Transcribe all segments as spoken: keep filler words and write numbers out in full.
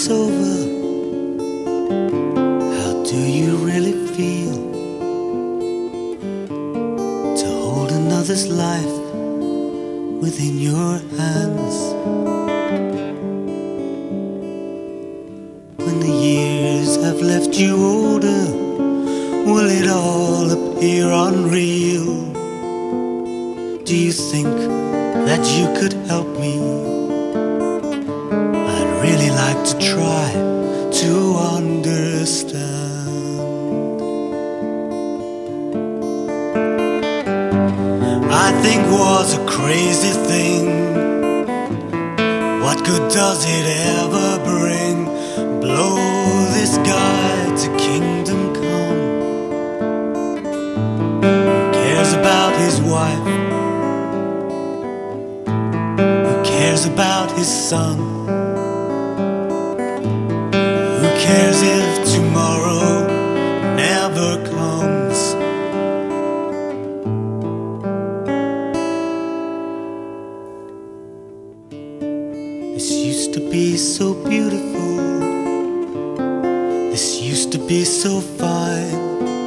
over, how do you really feel to hold another's life within your hands? When the years have left you older, will it all appear unreal? Do you think that you could help me? I'd really like to try to understand. I think war's a crazy thing. What good does it ever bring? Blow this guy to kingdom come. Who cares about his wife? Who cares about his son? Who cares if tomorrow never comes? This used to be so beautiful. This used to be so fine.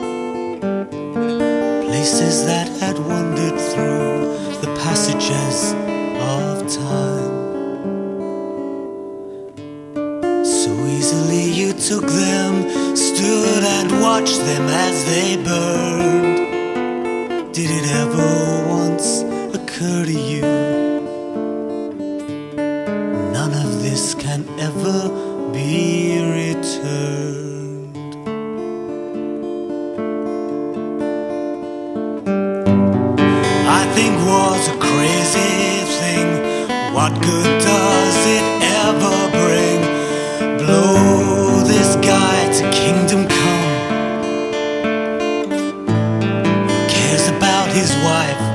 Places that had wandered through the passages of time. So easily you took them, stood and watched them as they burned. Did it ever once occur to you? None of this can ever be returned. I think war's a crazy thing. What good does it ever bring? Blow this guy to kingdom come. Who cares about his wife?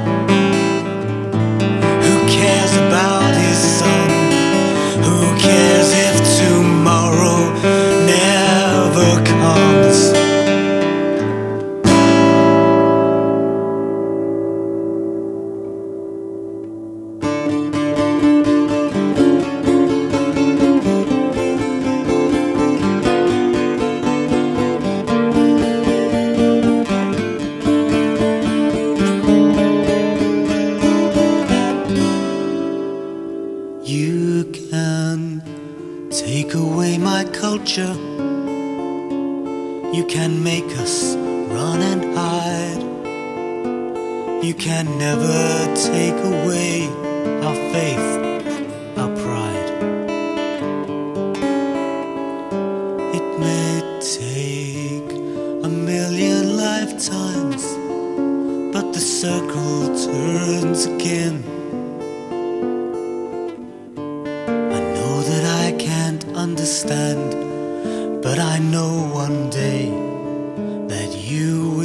Who cares about his son? Who cares if tomorrow never comes? You can take away my culture. You can make us run and hide. You can never take away our faith, our pride. It may take a million lifetimes, but the circle turns again. Understand, but I know one day that you